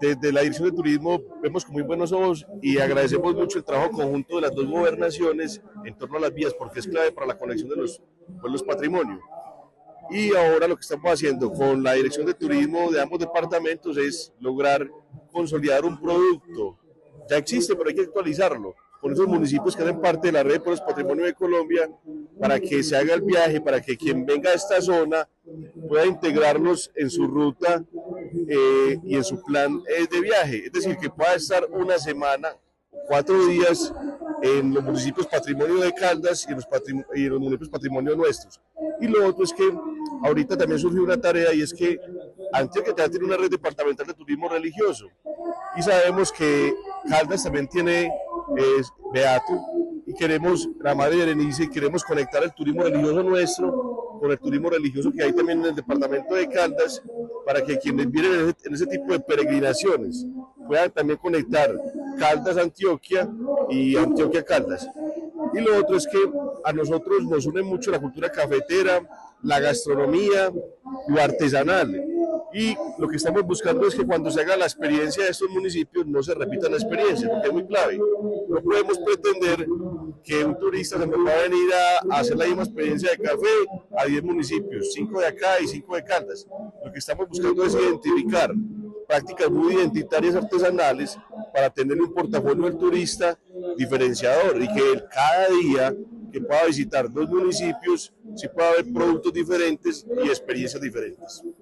Desde la Dirección de Turismo vemos con muy buenos ojos y agradecemos mucho el trabajo conjunto de las dos gobernaciones en torno a las vías, porque es clave para la conexión de los pueblos patrimonio. Y ahora lo que estamos haciendo con la Dirección de Turismo de ambos departamentos es lograr consolidar un producto. Ya existe, pero hay que actualizarlo con esos municipios que hacen parte de la red de pueblos patrimonio de Colombia, para que se haga el viaje, para que quien venga a esta zona pueda integrarlos en su ruta y en su plan de viaje. Es decir, que pueda estar una semana, 4 días en los municipios patrimonio de Caldas y en los municipios patrimonio nuestros. Y lo otro es que ahorita también surgió una tarea, y es que Antioquia también tiene una red departamental de turismo religioso, y sabemos que Caldas también tiene Beato, y queremos, la Madre Berenice, y queremos conectar el turismo religioso nuestro con el turismo religioso que hay también en el departamento de Caldas, para que quienes vienen en ese tipo de peregrinaciones puedan también conectar Caldas Antioquia y Antioquia Caldas. Y lo otro es que a nosotros nos une mucho la cultura cafetera, la gastronomía, lo artesanal. Y lo que estamos buscando es que cuando se haga la experiencia de estos municipios no se repita la experiencia, porque es muy clave. No podemos pretender que un turista se va a venir a hacer la misma experiencia de café a 10 municipios, 5 de acá y 5 de Caldas. Lo que estamos buscando es identificar prácticas muy identitarias artesanales para tener un portafolio del turista diferenciador, y que cada día que pueda visitar 2 municipios sí pueda haber productos diferentes y experiencias diferentes.